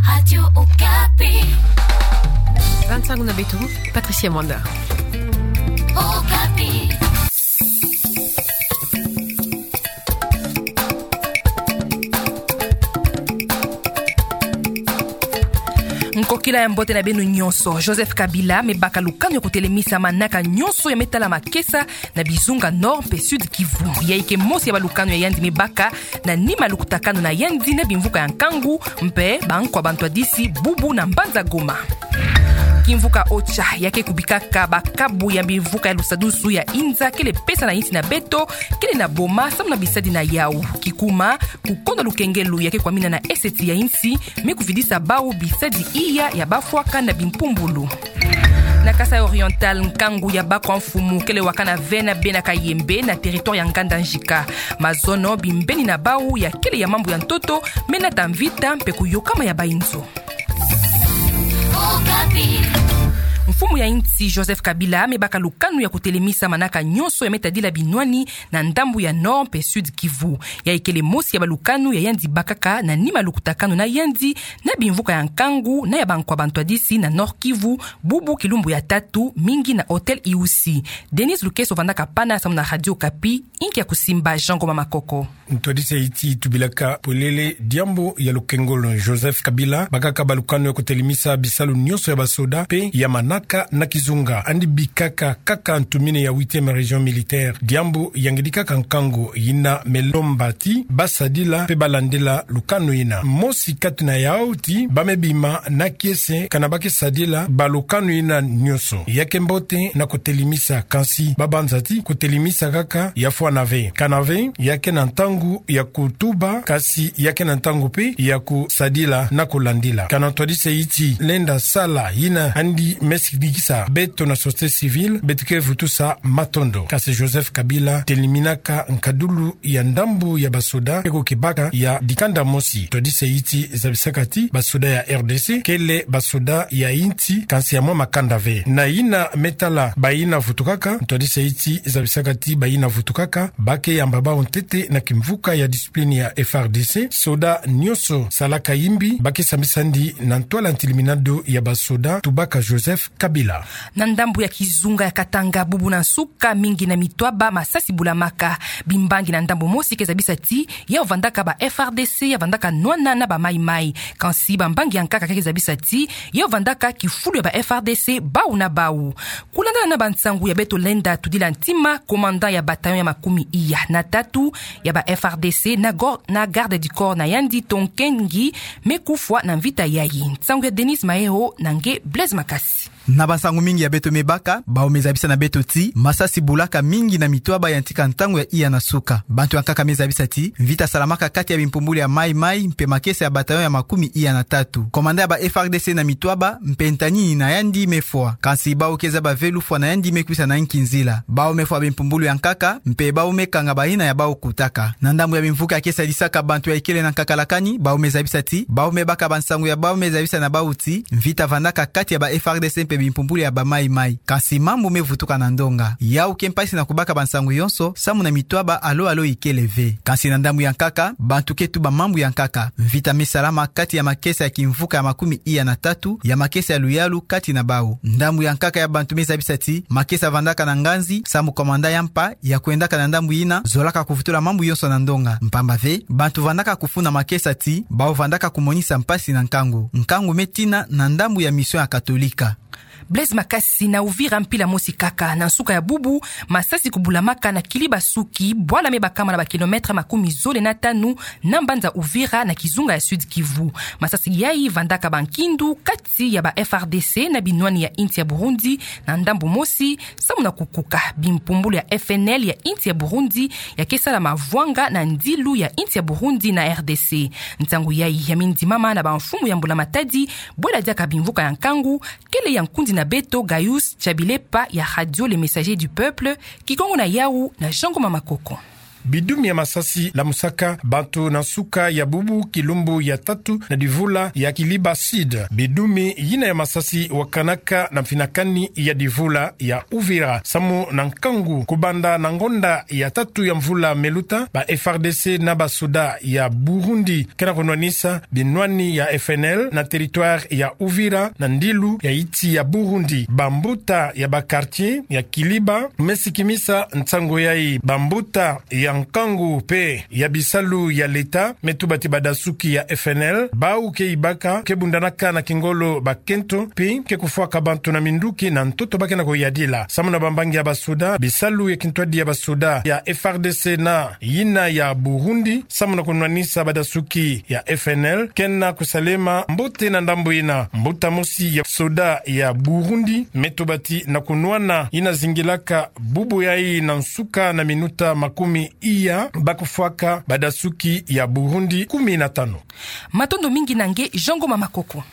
Radio Okapi. 25 na betu, Patricia Mwanda. Okapi. Nkokila ya mbote na benu nyonso Joseph Kabila mebaka lukano ya kutelemisa manaka nyonso ya metala makesa na bizunga nord pe sud Kivu ya ike mosi ya balukano ya yandi mebaka na nima lukutakano na yandi na bimvuka ya nkangu mpe bankwa bantu adisi bubu na mbanza Goma. Kimvuka ocha yake kubikaka bakabu ya bivuka ya lusadusu ya inza kele pesa na inti na beto kele na boma samu na bisadi na yau kikuma kukonda lukengelu yake kwa mina na eseti ya insi mekufidisa bau bisadi iya ya bafwaka na bimpumbulu. Na Kasai Oriental nkangu ya bakwa mfumu kele wakana vena bena kayembe na territoire ya nganda njika mazono bimbeni na bau ya kele ya mambu ya ntoto mena tamvita mpe kuyokama ya bainzo. Mfumu ya inti Joseph Kabila mebaka lukanu ya kutelemisa manaka nyonso ya metadila binwani na ndambu ya nord pe sud Kivu ya ikele mosi ya balukanu ya yandi bakaka na nima lukutakanu na yandi na bimvuka ya nkangu na ya bankwa bantu adisi na nord Kivu bubu kilumbu ya tatu mingi na hotel Iusi. Denis Lukeso vandaka pana samu na Radio Okapi inki ya kusimba Jango Mamakoko. Ntwadise iti tubilaka polele diambo ya lukengolo Joseph Kabila bakaka balukanu ya kutelemisa bisalu nyonso ya basoda pe ya manaka na kizunga andi bikaka kaka ntumine ya 8e region militaire diambo yangedika kankango yina melombati basadila pe balandela lukano yina mosi katina yauti bamebima na kiese kanabake sadila balukano yina nyonso yake mbote na kutelimisa kansi babanzati kutelimisa kaka ya fwa nave kanave yake na ntangu ya kutuba kasi yake na ntangu pe ya kusadila na kulandila kanatwadise iti lenda sala yina andi mesidikisa beto na société civile betike vutusa matondo kasi Joseph Kabila teliminaka nkadulu ya ndambu ya basoda eko kibaka ya dikanda mosi twadise iti zabisakati basoda ya RDC kele basoda ya inti kansi ya mwa makanda ve na ina metala bayina vutukaka twadise iti zabisakati bayina vutukaka bake ya mbaba ontete na kimvuka ya discipline ya FRDC soda nyoso salaka yimbi bake sambisandi na ntwala ntiliminado ya basoda tubaka Joseph Kabila. Na ndambu ya kizunga ya Katanga bubu na suka mingi na mitwaba masasi bulamaka bimbangi na ndambu mosi kezabisa ti ya ovandaka ba FRDC ya vandaka nwana na ba mai kansi bambangi yankaka kezabisa ti ya ovandaka kifulu ya ba FRDC bau na bau kulanda na bantsangu ya beto lenda tudila ntima komanda ya bataillon ya makumi iya na tatu ya ba FRDC na garde du corps na yandi tonkengi mekufwa na mvita yayi ntsangu ya Denis Maero nange Blaise Makasi. Na basangu mingi ya beto mebaka baomezabisa na beto ti masasi bulaka mingi na mitwaba ya ntika ntango ya iya na suka bantu yankaka mezabisa ti vita salamaka kati ya bimpumbuli ya mai mpe makesa ya bataillon ya makumi iya na tatu komanda ya ba FRDC na mitwaba mpe ntani na yandi mefwa kansi baokeza ba velufwa na yandi mekwisa na nkinzila baomefwa bimpumbuli yankaka mpe baomekanga baina ya baokutaka na ndambu ya bimvuka ya kesa disaka bantu ya ikele na nkakalakani baomezabisa ti baomebaka bansangu ya baomezabisa na bauti vita vandaka kati ya ba FRDC mpe bimpumbuli ya ba mai kasi mambu mevutuka na ndonga yau kempasi na kubaka bansangu yonso samu na mitwaba alo ikeleve kasi na ndambu ya nkaka bantu ketu ba mambu ya nkaka vita misalama kati ya makesa ya kimvuka ya makumi iya na tatu ya makesa ya luyalu kati na bau ndambu ya nkaka ya bantu mezabisa ti makesa vandaka na nganzi samu komanda ya mpa ya kuendaka na ndambu ina zolaka kuvutula mambu yonso na ndonga mpamba ve bantu vandaka kufuna makesa ti bao vandaka kumonisa mpasi na nkangu metina na ndambu ya mission ya katolika. Blaise Makasi na Uvira mpila mosi kaka na suka ya bubu masasi kubulamaka na kiliba suki bwala mebakama na bakilometre makumi zole na tanu na mbanza Uvira na kizunga ya sud Kivu masasi yai vandaka bankindu kati ya ba FRDC na binwani ya inti ya Burundi na ndambu mosi samu na kukuka bimpumbulu ya FNL ya inti ya Burundi ya kesa la mavwanga na ndilu ya inti ya Burundi na RDC ntangu yai ya mindi mama na banfumu ya mbula matadi bwala diaka bimvuka ya nkangu kele ya nkundi na beto Gaius Chabilepa ya Radio Le Messager du Peuple Kikongo na Yau na Jango Mamakoko. bidumi ya Masasi la Musaka, bantu na Nsuka ya Bubu, Kilumbu ya Tatu na Divula ya Kiliba Sud, bidumi yina ya Masasi wakanaka na Mfinakani ya Divula ya Uvira, Samu na Nkangu, Kubanda na Ngonda ya Tatu ya Mvula Meluta, ba FRDC na basoda ya Burundi kena konwanisa binwani ya FNL na territoire ya Uvira na Ndilu ya Iti ya Burundi, bambuta ya bakartier ya Kiliba, Mesikimisa Ntsango yai, bambuta ya Nkangu pe ya Bisalu ya Leta, metubati badasuki ya FNL, bau ke Ibaka ke Bundanaka na Kingolo bakento pe ke kufuaka bantu na Minduki na Ntoto bakena koyadila, Samu na bambangi ya basoda, Bisalu ya Kintwadi ya basoda ya FRDC na yina ya Burundi, Samu na kunwanisa badasuki ya FNL kena kusalema mbote na ndambo ina mbuta musi ya soda ya Burundi, metubati na kunwana ina zingilaka bubu yai na Nsuka na minuta makumi iya bakufuaka badasuki ya Burundi 15. Matondo mingi nange Jongo Mamakoko.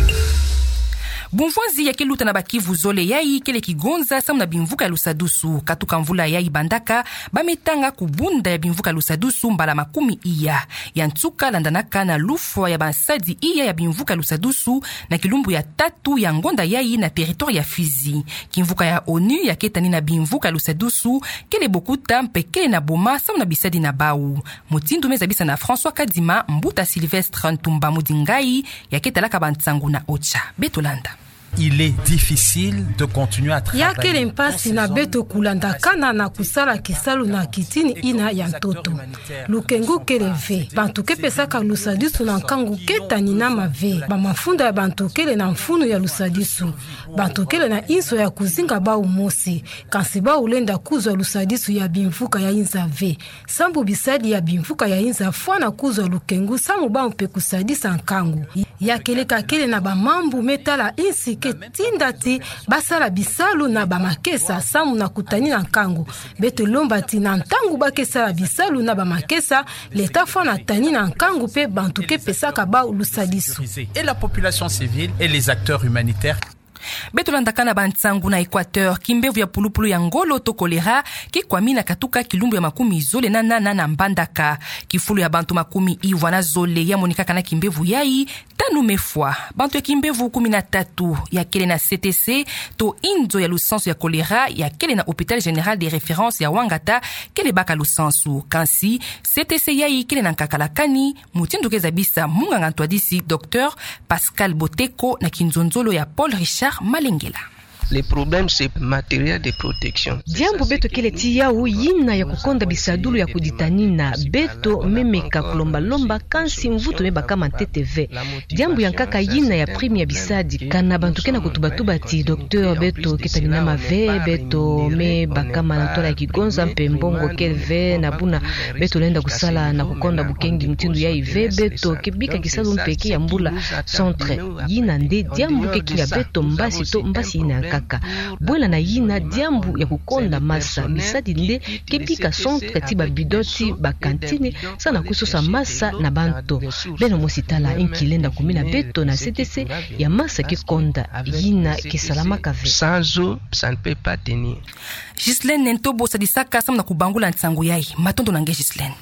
Bumvuazi ya keluta na bakivu zole yai kele kigonza samu na bimvuka ya Lusadusu katuka mvula yai bandaka bametanga kubunda ya bimvuka ya Lusadusu mbala makumi iya ya Nsuka landanaka na lufwa ya bansadi iya ya bimvuka ya Lusadusu na Kilumbu ya Tatu ya Ngonda yai na territoire ya Fizi. Kimvuka ya ONU ya ketani na bimvuka ya Lusadusu kele bokuta mpekele na boma samu na bisadi na bau. Mutindu mezabisa na François Kadima Mbuta Sylvestre Ntumba Mudingai ya ketalaka bantsangu na Ocha Betolanda. Il est difficile de continuer à travailler. Ya kele mpasi na beto kulandakana na kusala kisalu na kitini ina ya ntoto. Lukengu kele ve. Bantu kepesaka Lusadusu na Nkangu ketani na mave. Ba mafunda ya bantu kele na mfunu ya Lusadusu. Bantu kele na inso ya kuzinga ba umosi. Kansiba ulenda kuzo ya Lusadusu ya bimvuka ya inza ve. Sambu bisadi ya bimvuka ya inza fwana kuzo ya Lukengu samu ba mpe kusadisa Nkangu. Ya kele kakele na ba mambu metala insi tindati basala bisalu na bamakesa samu na kutani na Nkangu beto lombati na ntangu bakesa bisalu na bamakesa leta fona tani na Nkangu pe bantu ke pesaka ba Lusadusu et la population civile et les acteurs humanitaires. Betolandaka na bantsangu na Equateur kimbevu ya pulupulu ya ngolo to kolera kikwami na katuka Kilumbu ya makumi zole na mbandaka kifulu ya bantu makumi iwa na zole ya monikaka na kimbevu yai tanu mefwa bantu ya kimbevu 13 ya kele na CTC to inzo ya lusansu ya kolera ya kele na Hôpital Général de Référence ya Wangata kele baka lusansu kansi CTC yai kele na Nkakalakani mutindu kezabisa munganga ntwadisi Dr Pascal Boteko na kinzonzolo ya Paul Richard Malengela. Le problème c'est matériel de protection. Jambo beto kele tiyau yina ya kukonda bisadulu ya kuditanina beto memeka kulomba kansi mvuto mebaka manteteve. Jambo yankaka yina ya primi ya bisadi kana bantu kena kutubatuba ti docteur beto ketanina mave beto mebaka manatola ya kigonza mpembongo kelve na buna beto lenda kusala na kukonda bukengi mtindu ya ive beto kebika kisadu mpeki ya mbula centre yina nde jambo kekia beto mbasi to mbasi ina kaka bwela na yina diambu ya kukonda masa bisadi nde kepika centre tiba bidoti bakantine sana kusosa masa na banto beno mositala inkilenda kumina beto na CTC ya masa kikonda yina kisalama kave sans eau ça ne peut pas tenir. Gislaine Nentobo sadisaka samna kubangula ntsangu yai matondo nange Gislaine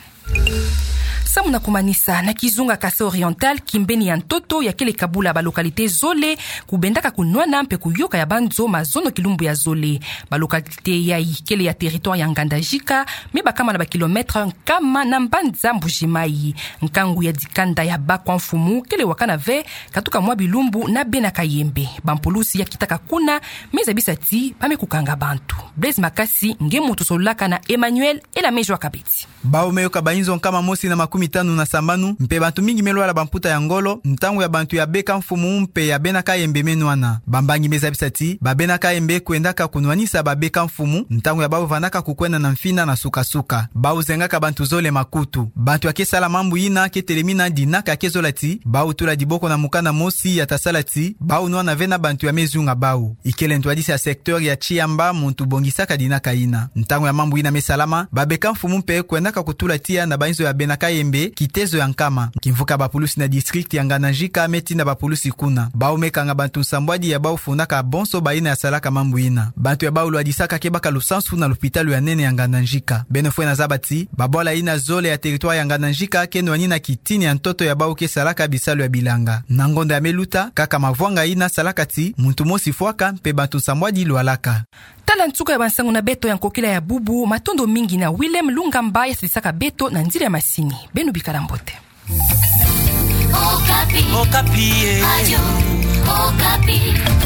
samu na kumanisa na kizunga kase oriental kimbeni ya ntoto ya kele kabula ba lokalite zole kubendaka kunwana mpe kuyoka ya banzo mazono Kilumbu ya zole ba lokalite ya kele ya territoire ya Ngandajika meba kama na ba kilometre kama na mbanza Mbujimai Nkangu ya dikanda ya bakwa mfumu kele wakana ve katuka mwa Bilumbu na bena Kayembe bampulusi ya kitaka kuna meza bisati pame kukanga bantu Blaise Makasi ngemu tusolaka na Emmanuel ela mejwa kabeti bao meyoka bainzo kama mosi na 15 mpe bantu mingi melwala bamputa ya ngolo ntango ya bantu ya beka mfumu mpe ya bena Kayembe menwana bambangi mezabisati babena Kayembe kuendaka kunwanisa babeka mfumu ntango ya bao vanaka kukwena na mfina na suka bao zengaka bantu zole makutu bantu ya kesala mambu ina ketelemina dinaka kezolati bao tula diboko na mukana mosi ya tasalati bao nwana vena bantu ya mezunga bao ikele ntwadisi ya sektor ya Chiamba muntu bongisaka dinaka ina ntango ya mambu ina mesalama babeka mfumu mpe kuendaka kutula tia na bainzo ya bena Kayembe Kalembe kitezo ya Nkama kimvuka bapulusi na district ya Ngananjika metinda bapulusi kuna baomekanga bantu nsambwadi ya baofunaka bonso baina ya salaka mambuina bantu ya baulu adisaka kebaka lusansu na lupitalu ya nene ya Ngananjika benefwe na zabati babola ina zole ya territoire ya Ngananjika keno anina kitini ya ntoto ya baoke salaka bisalu ya bilanga na ngonda ya meluta kaka mavwanga ina salaka ti muntu mosi fwaka mpe bantu nsambwadi lualaka tala ntsuko ya bansango na beto ya nkokila ya bubu matondo mingi na Willem Lungamba ya sisaka beto na nzira ya masini benu bikala mbote Okapi. Okapi. Radio Okapi.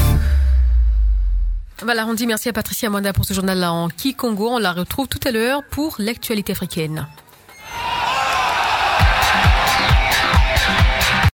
Voilà, on dit merci à Patricia Mwanda pour ce journal-là en Kikongo. On la retrouve tout à l'heure pour l'actualité africaine.